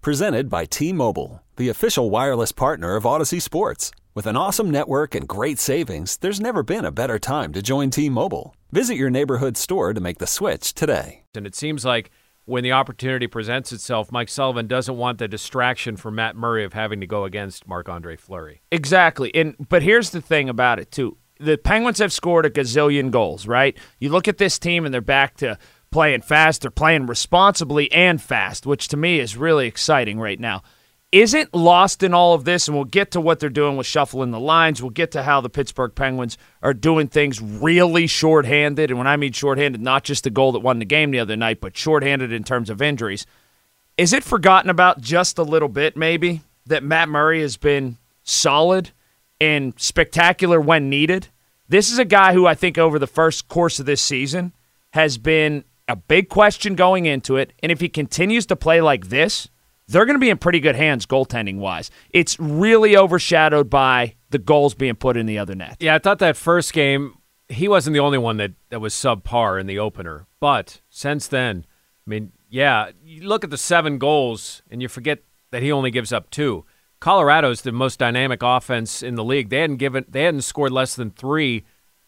Presented by T-Mobile, the official wireless partner of Odyssey Sports. With an awesome network and great savings, there's never been a better time to join T-Mobile. Visit your neighborhood store to make the switch today. And it seems like when the opportunity presents itself, Mike Sullivan doesn't want the distraction for Matt Murray of having to go against Marc-Andre Fleury. Exactly. But here's the thing about it, too. The Penguins have scored a gazillion goals, right? You look at this team and they're back to playing fast. They're playing responsibly and fast, which to me is really exciting right now. Isn't lost in all of this, and we'll get to what they're doing with shuffling the lines. We'll get to how the Pittsburgh Penguins are doing things really shorthanded. And when I mean shorthanded, not just the goal that won the game the other night, but shorthanded in terms of injuries. Is it forgotten about just a little bit, maybe, that Matt Murray has been solid and spectacular when needed? This is a guy who I think over the first course of this season has been a big question going into it. And if he continues to play like this, they're going to be in pretty good hands goaltending-wise. It's really overshadowed by the goals being put in the other net. Yeah, I thought that first game, he wasn't the only one that was subpar in the opener. But since then, I mean, yeah, you look at the 7 goals, and you forget that he only gives up 2. Colorado's the most dynamic offense in the league. They hadn't scored less than 3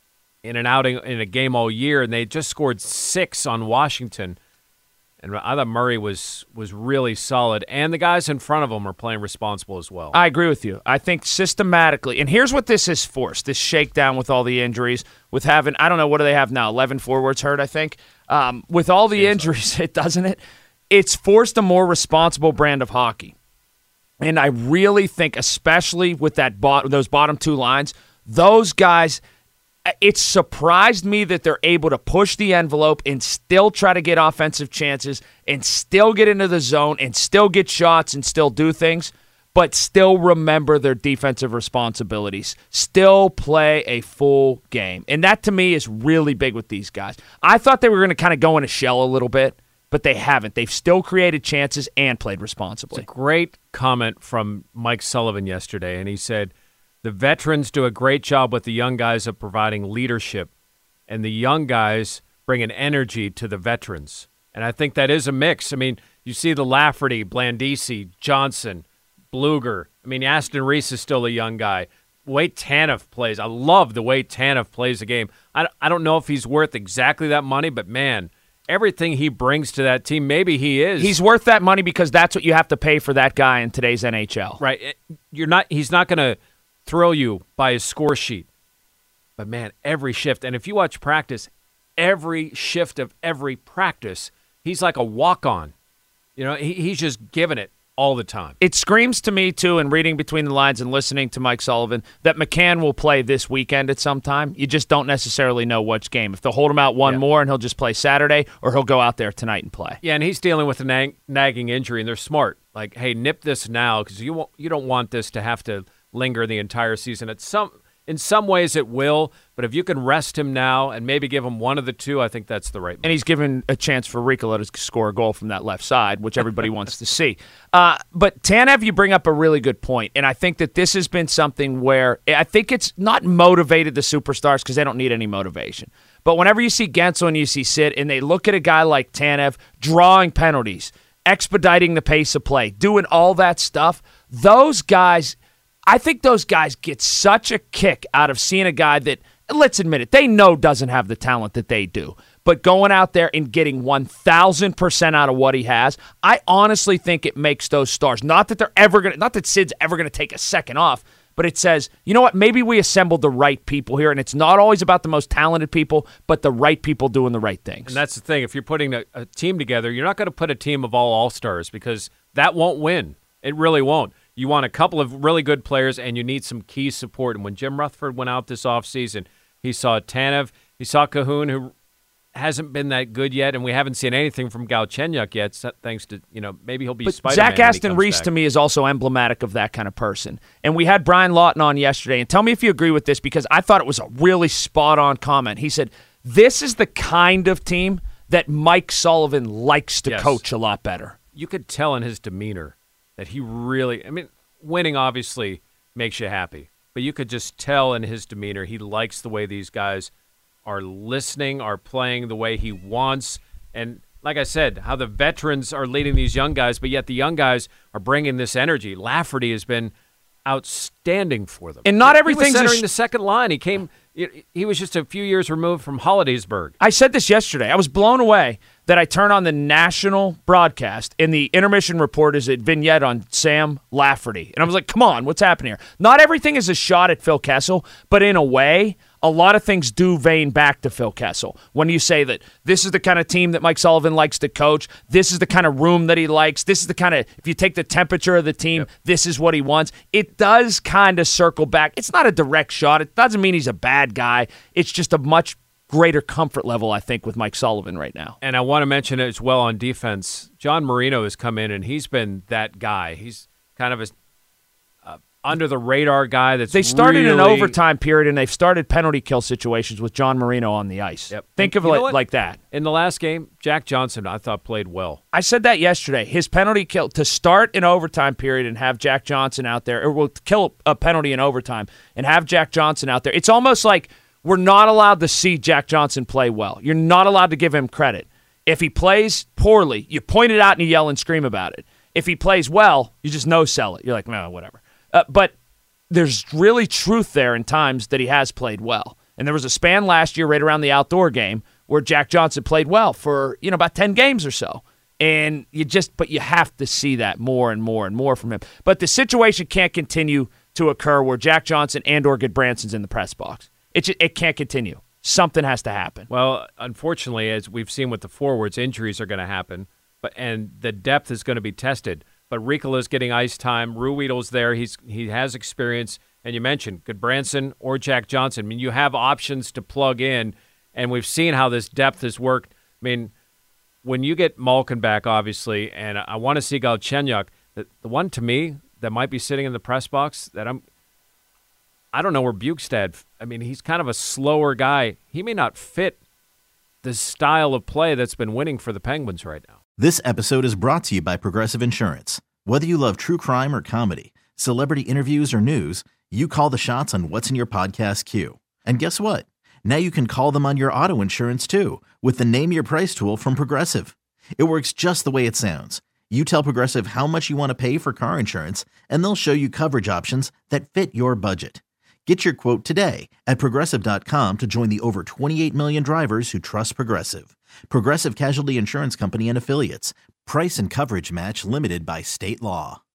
in an outing in a game all year, and they just scored 6 on Washington. And I thought Murray was really solid, and the guys in front of him are playing responsible as well. I agree with you. I think systematically, and here's what this has forced, this shakedown with all the injuries, with having, I don't know, what do they have now, 11 forwards hurt, I think? With all the injuries, it's forced a more responsible brand of hockey. And I really think, especially with those bottom 2 lines, those guys, it surprised me that they're able to push the envelope and still try to get offensive chances and still get into the zone and still get shots and still do things, but still remember their defensive responsibilities, still play a full game. And that, to me, is really big with these guys. I thought they were going to kind of go in a shell a little bit, but they haven't. They've still created chances and played responsibly. It's a great comment from Mike Sullivan yesterday, and he said, the veterans do a great job with the young guys of providing leadership, and the young guys bring an energy to the veterans. And I think that is a mix. I mean, you see the Lafferty, Blandisi, Johnson, Bluger. I mean, Aston Reese is still a young guy. The way Tanev plays, I love the way Tanev plays the game. I don't know if he's worth exactly that money, but man, everything he brings to that team, maybe he is. He's worth that money because that's what you have to pay for that guy in today's NHL. Right. He's not going to thrill you by his score sheet. But, man, every shift, and if you watch practice, every shift of every practice, he's like a walk-on. You know, he's just giving it all the time. It screams to me, too, in reading between the lines and listening to Mike Sullivan, that McCann will play this weekend at some time. You just don't necessarily know which game. If they'll hold him out one more and he'll just play Saturday, or he'll go out there tonight and play. Yeah, and he's dealing with a nagging injury, and they're smart. Like, hey, nip this now because you don't want this to have to linger the entire season. In some ways it will, but if you can rest him now and maybe give him one of the 2, I think that's the right move. And he's given a chance for Ricola to score a goal from that left side, which everybody wants to see. But Tanev, you bring up a really good point, and I think that this has been something where I think it's not motivated the superstars because they don't need any motivation. But whenever you see Gensel and you see Sid, and they look at a guy like Tanev drawing penalties, expediting the pace of play, doing all that stuff, those guys, I think those guys get such a kick out of seeing a guy that, let's admit it, they know doesn't have the talent that they do. But going out there and getting 1,000% out of what he has, I honestly think it makes those stars. Not that Sid's ever gonna take a second off, but it says, you know what, maybe we assembled the right people here, and it's not always about the most talented people, but the right people doing the right things. And that's the thing. If you're putting a team together, you're not going to put a team of all-stars because that won't win. It really won't. You want a couple of really good players, and you need some key support. And when Jim Rutherford went out this offseason, he saw Tanev, he saw Cahoon, who hasn't been that good yet, and we haven't seen anything from Galchenyuk yet, thanks to, maybe he'll be Spider-Man. Zach Aston Reese, to me, is also emblematic of that kind of person. And we had Brian Lawton on yesterday, and tell me if you agree with this, because I thought it was a really spot-on comment. He said, this is the kind of team that Mike Sullivan likes to coach a lot better. You could tell in his demeanor that he really, winning obviously makes you happy, but you could just tell in his demeanor he likes the way these guys are listening, are playing the way he wants. And like I said, how the veterans are leading these young guys, but yet the young guys are bringing this energy. Lafferty has been outstanding for them. And not everything's he was centering the second line. He was just a few years removed from Hollidaysburg. I said this yesterday. I was blown away that I turn on the national broadcast and the intermission report is a vignette on Sam Lafferty. And I was like, come on, what's happening here? Not everything is a shot at Phil Kessel, but in a way, a lot of things do vein back to Phil Kessel. When you say that this is the kind of team that Mike Sullivan likes to coach, this is the kind of room that he likes, this is the kind of, if you take the temperature of the team, This is what he wants. It does kind of circle back. It's not a direct shot. It doesn't mean he's a bad guy. It's just a much greater comfort level, I think, with Mike Sullivan right now. And I want to mention as well on defense, John Marino has come in, and he's been that guy. He's kind of a under-the-radar guy that's They started really... an overtime period, and they've started penalty kill situations with John Marino on the ice. Yep. Think of it like that. In the last game, Jack Johnson, I thought, played well. I said that yesterday. His penalty kill, to start an overtime period and have Jack Johnson out there, or will kill a penalty in overtime and have Jack Johnson out there, it's almost like we're not allowed to see Jack Johnson play well. You're not allowed to give him credit. If he plays poorly, you point it out and you yell and scream about it. If he plays well, you just no-sell it. You're like, no, whatever. But there's really truth there in times that he has played well. And there was a span last year right around the outdoor game where Jack Johnson played well for, about 10 games or so. And but you have to see that more and more and more from him. But the situation can't continue to occur where Jack Johnson and or Goodbranson's in the press box. It can't continue. Something has to happen. Well, unfortunately, as we've seen with the forwards, injuries are going to happen, and the depth is going to be tested. But Riekela's getting ice time. Ruhwedel's there. He has experience. And you mentioned Goodbranson or Jack Johnson. I mean, you have options to plug in, and we've seen how this depth has worked. I mean, when you get Malkin back, obviously, and I want to see Galchenyuk, the one to me that might be sitting in the press box that I don't know where Bjugstad, I mean, he's kind of a slower guy. He may not fit the style of play that's been winning for the Penguins right now. This episode is brought to you by Progressive Insurance. Whether you love true crime or comedy, celebrity interviews or news, you call the shots on what's in your podcast queue. And guess what? Now you can call them on your auto insurance too with the Name Your Price tool from Progressive. It works just the way it sounds. You tell Progressive how much you want to pay for car insurance, and they'll show you coverage options that fit your budget. Get your quote today at Progressive.com to join the over 28 million drivers who trust Progressive. Progressive Casualty Insurance Company and Affiliates. Price and coverage match limited by state law.